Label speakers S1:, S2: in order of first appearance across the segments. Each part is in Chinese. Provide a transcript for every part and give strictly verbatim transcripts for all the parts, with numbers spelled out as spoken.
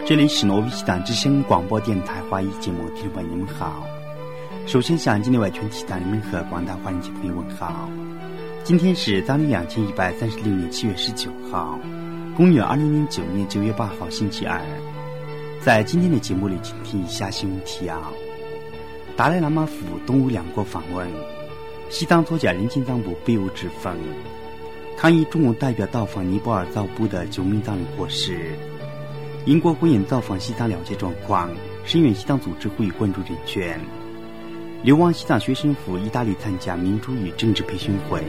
S1: 这里是挪威西党之声广播电台华语节目，听众朋友你们好。首先向今天外全体党人们和广大华人姐妹问好。今天是当年两千一百三十六年七月十九号，公元二零零九年九月八号星期二。在今天的节目里，请听以下新闻提要：达赖喇嘛赴东欧两国访问，西藏作家人权藏部被殴致封，抗议中共代表到访尼泊尔遭捕的九名藏人获释。英国国宴造访西藏了解状况，声援西藏组织呼吁关注人权。流亡西藏学生赴意大利参加民主与政治培训会。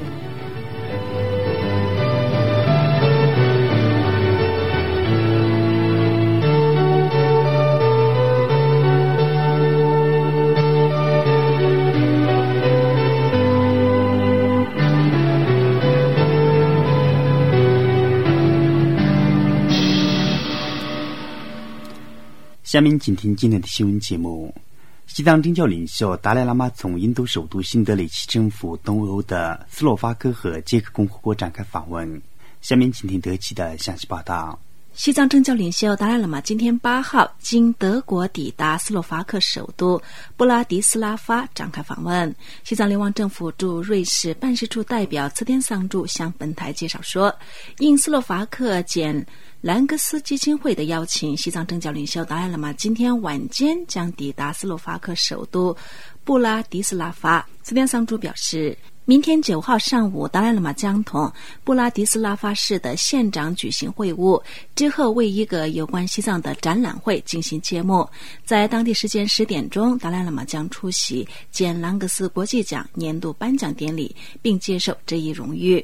S1: 下面请听今天的新闻节目。西藏政教领袖达赖喇嘛从印度首都新德里启程赴东欧的斯洛伐克和捷克共和国展开访问。下面请听德奇的详细报道。
S2: 西藏政教领袖达赖喇嘛今天八号经德国抵达斯洛伐克首都布拉迪斯拉发展开访问。西藏流亡政府驻瑞士办事处代表茨田桑柱向本台介绍说，应斯洛伐克兼兰格斯基金会的邀请，西藏政教领袖达赖喇嘛今天晚间将抵达斯洛伐克首都布拉迪斯拉发。茨田桑柱表示，明天九号上午，达赖喇嘛将同布拉迪斯拉发市的县长举行会晤，之后为一个有关西藏的展览会进行揭幕。在当地时间十点钟，达赖喇嘛将出席简兰格斯国际奖年度颁奖典礼，并接受这一荣誉。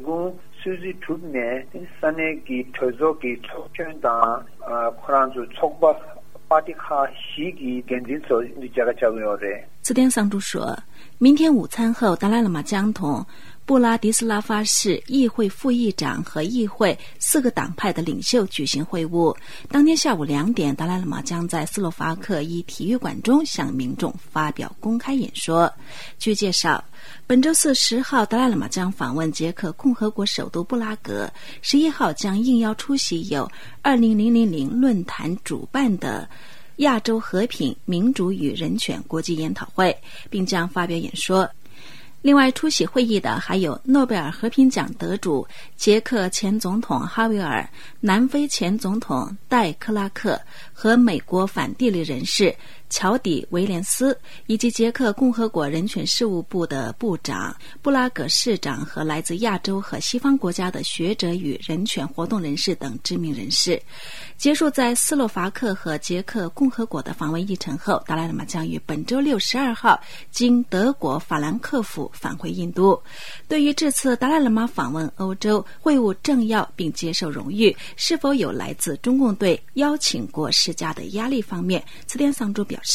S3: 수지 두네 산에기 토조기 촉전다 코란주 촉바 파티카 시기 겐진소 니자가 자고요래。
S2: 此天桑珠说，明天午餐后，达赖喇嘛将同布拉迪斯拉发市议会副议长和议会四个党派的领袖举行会晤。当天下午两点，达赖喇嘛将在斯洛伐克一体育馆中向民众发表公开演说。据介绍，本周四十号，达赖喇嘛将访问捷克共和国首都布拉格，十一号将应邀出席由二零零零论坛主办的亚洲和平、民主与人权国际研讨会，并将发表演说。另外出席会议的还有诺贝尔和平奖得主捷克前总统哈维尔、南非前总统戴克拉克和美国反地利人士乔迪维廉斯，以及捷克共和国人权事务部的部长、布拉格市长和来自亚洲和西方国家的学者与人权活动人士等知名人士。结束在斯洛伐克和捷克共和国的访问议程后，达赖喇嘛将于本周六十二号经德国法兰克福返回印度。对于这次达赖喇嘛访问欧洲会晤政要并接受荣誉，是否有来自中共对邀请国施加的压力方面，茨田桑珠表示，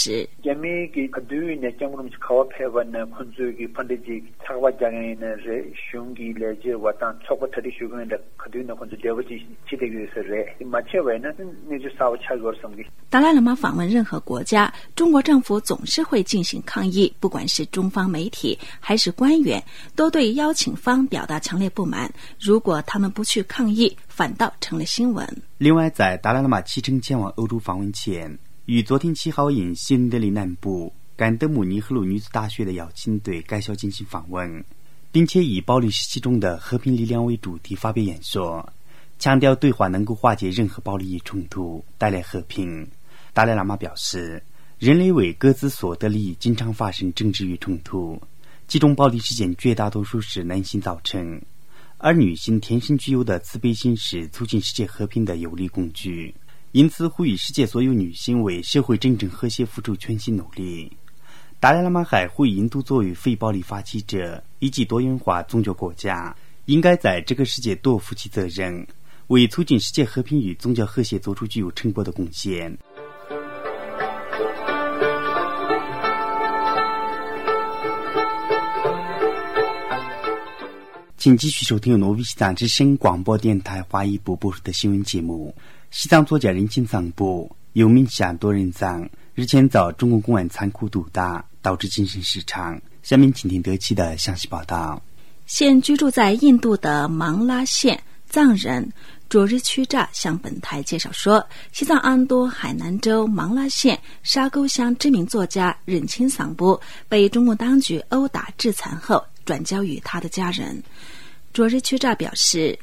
S2: 达赖喇嘛访问任何国家，中国政府总是会进行抗议，不管是中方媒体还是官员，都对邀请方表达强烈不满。如果他们不去抗议，反倒成了新闻。
S1: 另外，在达赖喇嘛启程前往欧洲访问前，于昨天七号应新德里南部甘德姆尼赫鲁女子大学的邀请对该校进行访问，并且以暴力时期中的和平力量为主题发表演说，强调对话能够化解任何暴力与冲突，带来和平。达赖喇嘛表示，人类为各自所得利益经常发生争执与冲突，其中暴力事件绝大多数是男性造成，而女性天生具有的慈悲心是促进世界和平的有力工具，因此呼吁世界所有女性为社会真正和谐付出全心努力。达赖喇嘛还呼吁印度作为非暴力发起者以及多元化宗教国家，应该在这个世界多负起责任，为促进世界和平与宗教和谐做出具有成果的贡献。请继续收听由挪威西藏之声广播电台华语部播出的新闻节目。西藏作家人权藏部有名下多人藏日前遭中共公安残酷毒打，导致精神失常。下面请听德奇的详细报道。
S2: 现居住在印度的芒拉县藏人卓日屈乍向本台介绍说，西藏安多海南州芒拉县沙沟乡知名作家忍钦桑布被中共当局殴打致残后转交予他的家人。卓日屈乍表示，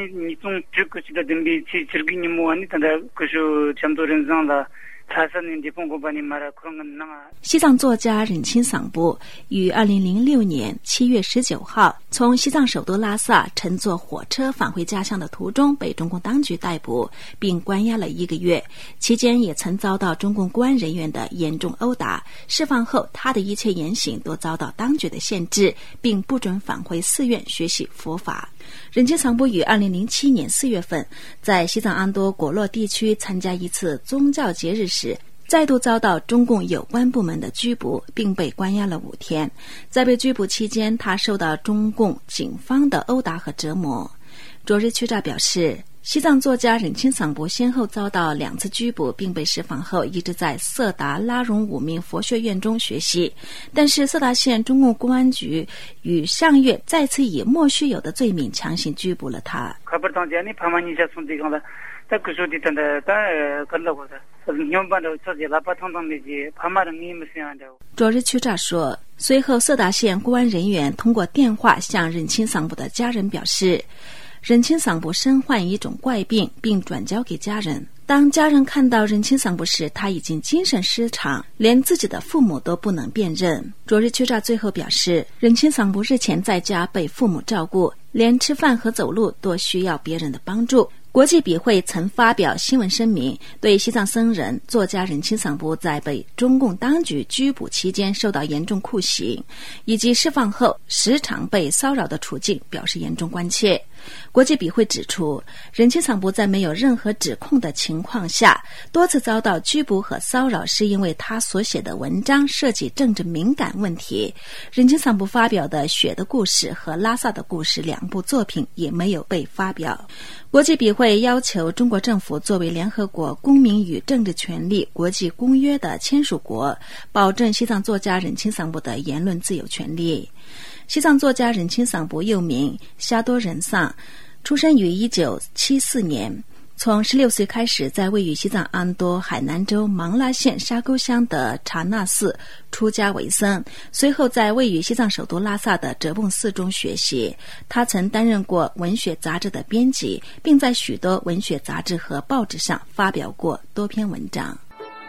S2: 西藏作家忍钦桑布于二零零六年七月十九号从西藏首都拉萨乘坐火车返回家乡的途中被中共当局逮捕并关押了一个月，期间也曾遭到中共公安人员的严重殴打。释放后，他的一切言行都遭到当局的限制，并不准返回寺院学习佛法。忍钦桑布于二零零七年四月份在西藏安多果洛地区参加一次宗教节日时，再度遭到中共有关部门的拘捕，并被关押了五天。在被拘捕期间，他受到中共警方的殴打和折磨。卓日屈乍表示，西藏作家忍钦桑布先后遭到两次拘捕，并被释放后一直在色达拉荣五明佛学院中学习，但是色达县中共公安局于上月再次以莫须有的罪名强行拘捕了他。卓日屈乍说，随后色达县公安人员通过电话向忍钦桑布的家人表示，忍钦桑布身患一种怪病，并转交给家人。当家人看到忍钦桑布时，他已经精神失常，连自己的父母都不能辨认。卓日屈乍最后表示，忍钦桑布日前在家被父母照顾，连吃饭和走路都需要别人的帮助。国际笔会曾发表新闻声明，对西藏僧人作家忍钦桑布在被中共当局拘捕期间受到严重酷刑，以及释放后时常被骚扰的处境表示严重关切。国际笔会指出，忍钦桑布在没有任何指控的情况下多次遭到拘捕和骚扰，是因为他所写的文章涉及政治敏感问题。忍钦桑布发表的《雪的故事》和《拉萨的故事》两部作品也没有被发表。国际笔会要求中国政府作为联合国公民与政治权利国际公约的签署国，保证西藏作家忍钦桑布的言论自由权利。西藏作家忍钦桑布又名夏多仁桑，出生于一九七四年，从十六岁开始在位于西藏安多海南州芒拉县沙沟乡的查那寺出家为僧，随后在位于西藏首都拉萨的哲蚌寺中学习。他曾担任过文学杂志的编辑，并在许多文学杂志和报纸上发表过多篇文章。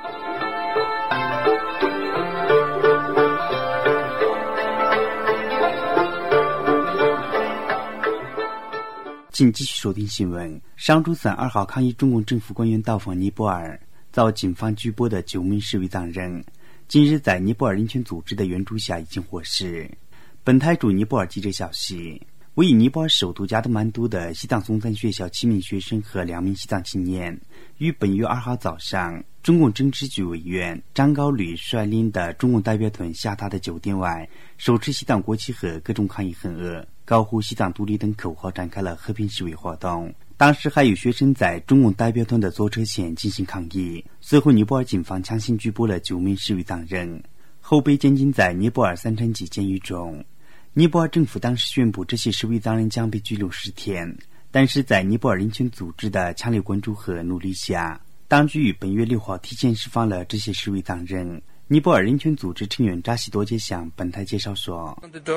S1: 请继续收听新闻。上周三二号抗议中共政府官员到访尼泊尔，遭警方拘捕的九名示威藏人，近日在尼泊尔人权组织的援助下已经获释。本台驻尼泊尔记者消息，位于尼泊尔首都加德满都的西藏松赞学校七名学生和两名西藏青年，于本月二号早上，中共政治局委员张高丽率领的中共代表团下榻的酒店外，手持西藏国旗和各种抗议横额、高呼西藏独立等口号，展开了和平示威活动。当时还有学生在中共代表团的坐车前进行抗议。随后尼泊尔警方强行拘捕了九名示威藏人，后被监禁在尼泊尔三川级监狱中。尼泊尔政府当时宣布这些示威藏人将被拘留十天，但是在尼泊尔人权组织的强烈关注和努力下，当局于本月六号提前释放了这些示威藏人。尼泊尔人权组织成员扎西多杰向本台介绍说，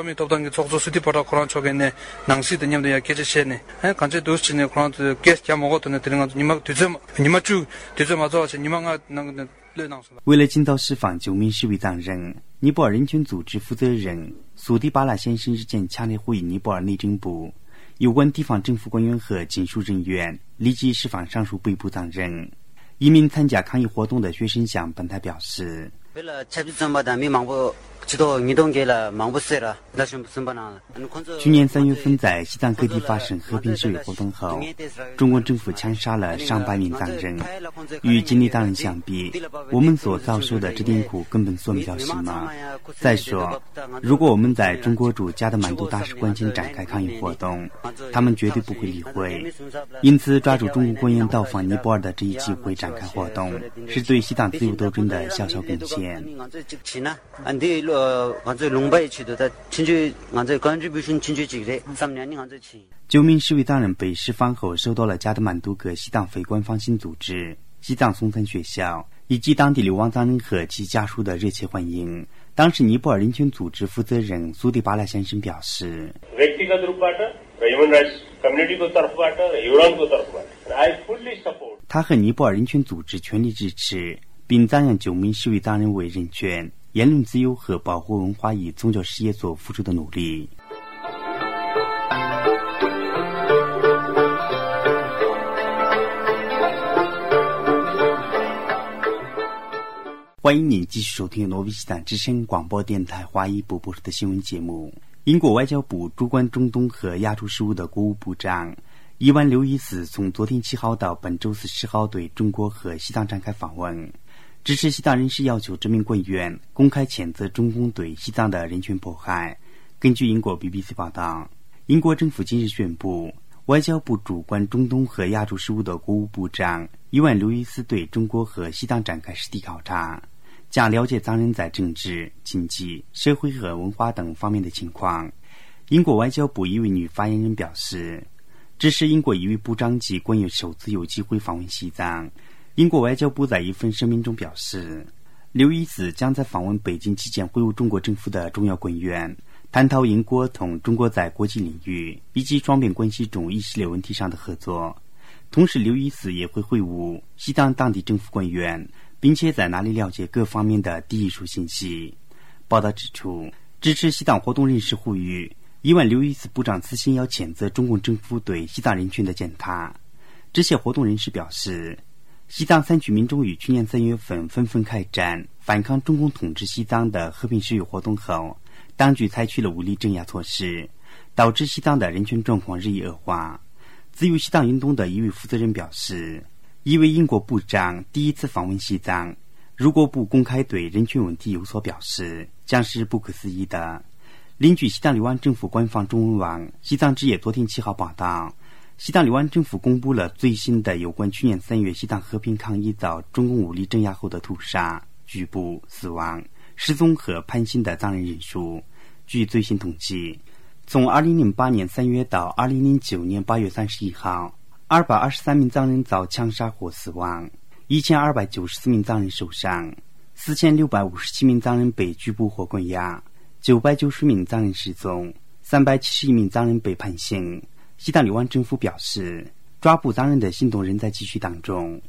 S1: 为了尽早释放九名示威藏人，尼泊尔人权组织负责人苏迪巴拉先生日前强烈呼吁尼泊尔内政部有关地方政府官员和警署人员立即释放上述被捕藏人。一名参加抗议活动的学生向本台表示，去年三月份在西藏各地发生和平示威活动后，中国政府枪杀了上百名藏人。与经历藏人相比，我们所遭受的这点苦根本算不了什么。再说，如果我们在中国驻加德满都大使馆前展开抗议活动，他们绝对不会理会。因此，抓住中国官员到访尼泊尔的这一机会展开活动，是对西藏自由斗争的小小贡献。
S4: 了俺这龙北去的在进去俺这根据必须进去几个三年俺这去
S1: 九名示威党人被释放后受到了加德满都各西藏非官方性组织、西藏松森学校以及当地流亡藏人和其家属的热切欢迎。当时尼泊尔人权组织负责人苏迪巴拉先生表示，他和尼泊尔人权组织全力支持并赞扬九名示威藏人为人权、言论自由和保护文化与宗教事业所付出的努力。欢迎您继续收听挪威西藏之声广播电台华裔部播出的新闻节目。英国外交部主管中东和亚洲事务的国务部长伊万·刘易斯从昨天七号到本周四十号对中国和西藏展开访问，支持西藏人士要求这名官员公开谴责中共对西藏的人权迫害。根据英国 B B C 报道，英国政府今日宣布，外交部主管中东和亚洲事务的国务部长伊万·刘易斯对中国和西藏展开实地考察，将了解藏人在政治、经济、社会和文化等方面的情况。英国外交部一位女发言人表示，这是英国一位部长级官员首次有机会访问西藏。英国外交部在一份声明中表示，刘易斯将在访问北京期间会晤中国政府的重要官员，探讨英国同中国在国际领域以及双边关系中一系列问题上的合作。同时，刘易斯也会会晤西藏当地政府官员，并且在那里了解各方面的第一手信息。报道指出，支持西藏活动人士呼吁伊万·刘易斯部长此行要谴责中共政府对西藏人权的践踏。这些活动人士表示，西藏三区民众于去年三月份纷纷开展反抗中共统治西藏的和平示威活动后，当局采取了武力镇压措施，导致西藏的人权状况日益恶化。自由西藏运动的一位负责人表示，一位英国部长第一次访问西藏，如果不公开对人权问题有所表示，将是不可思议的。邻居西藏流亡政府官方中文网西藏之夜昨天七号报道，西藏流亡政府公布了最新的有关去年三月西藏和平抗议遭中共武力镇压后的屠杀、拘捕、死亡、失踪和判刑的藏人人数。据最新统计，从二零零八年三月到二零零九年八月三十一号，二百二十三名藏人遭枪杀或死亡，一千二百九十四名藏人受伤，四千六百五十七名藏人被拘捕或关押，九百九十名藏人失踪，三百七十一名藏人被判刑。西藏流亡政府表示，抓捕藏人的行动仍在继续当中。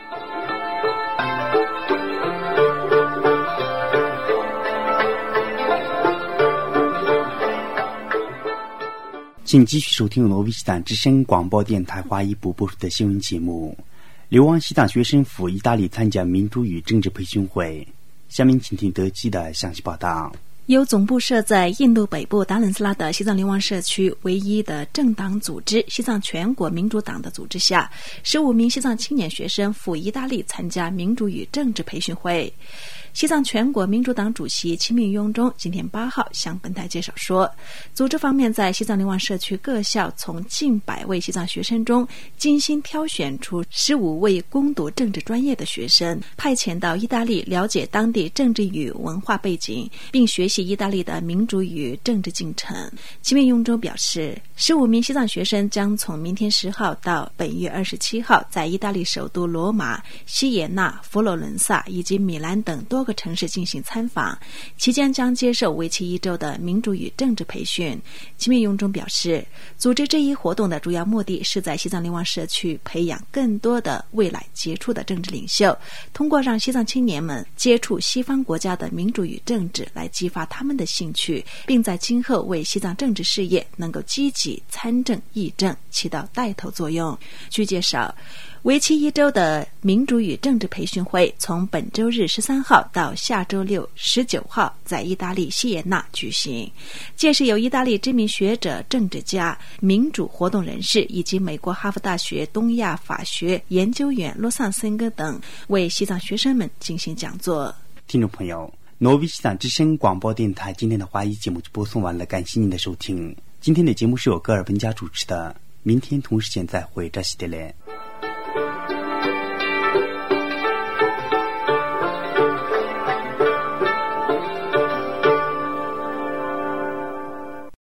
S1: 请继续收听挪威西藏之声广播电台华裔部播出的新闻节目。流亡西藏学生赴意大利参加民主与政治培训会。下面请听德基的详细报道。
S2: 由总部设在印度北部达伦斯拉的西藏流亡社区唯一的政党组织西藏全国民主党的组织下，十五名西藏青年学生赴意大利参加民主与政治培训会。西藏全国民主党主席齐敏雍中今天八号向本台介绍说，组织方面在西藏流亡社区各校从近百位西藏学生中精心挑选出十五位攻读政治专业的学生，派遣到意大利了解当地政治与文化背景，并学习意大利的民主与政治进程。齐敏雍中表示，十五名西藏学生将从明天十号到本月二十七号在意大利首都罗马、西耶纳、佛罗伦萨以及米兰等多个城市进行参访，期间将接受为期一周的民主与政治培训。齐敏雍中表示，组织这一活动的主要目的是在西藏流亡社区培养更多的未来杰出的政治领袖，通过让西藏青年们接触西方国家的民主与政治来激发他们的兴趣，并在今后为西藏政治事业能够积极参政议政起到带头作用。据介绍，为期一周的民主与政治培训会从本周日十三号到下周六十九号在意大利西耶纳举行，届时由意大利知名学者、政治家、民主活动人士以及美国哈佛大学东亚法学研究员罗桑森格等为西藏学生们进行讲座。
S1: 听众朋友，挪威西藏之声广播电台今天的华语节目就播送完了，感谢您的收听。今天的节目是由戈尔本家主持的，明天同时间再会，扎西德勒。